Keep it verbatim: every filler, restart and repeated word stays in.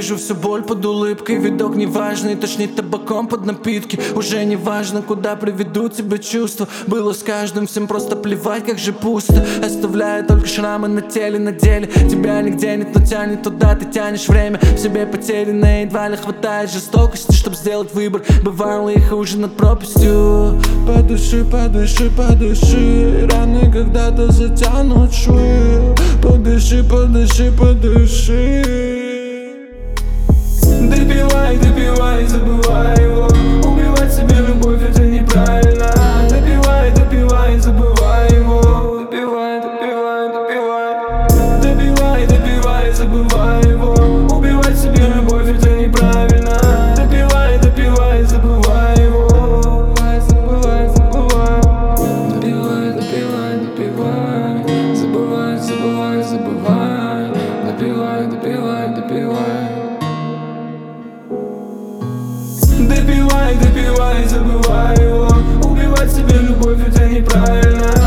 вижу всю боль под улыбкой. Видок неважный, тошнит табаком под напитки. Уже не важно, куда приведут тебя чувства. Было с каждым, всем просто плевать, как же пусто. Оставляя только шрамы на теле, на деле. Тебя нигде нет, но тянет туда, ты тянешь время. В себе потерянное, едва ли хватает жестокости, чтоб сделать выбор. Бывало и хуже над пропастью. Подыши, подыши, подыши, раны когда-то затянут швы. Подыши, подыши, подыши. Допивай, допивай, забывай его. Убивать себе любовь — это неправильно. Допивай, допивай, забывай его. Допивай, допивай, допивай. Допивай, допивай, забывай его. Убивать себе любовь — это неправильно. Допивай, допивай, забывай его. Забывай, забывай. Допивай, допивай, допивай. Забывай, забывай, забывай. Допивай, допивай, допивай. Допивай, допивай, забывай его. Убивать себе любовь — это неправильно.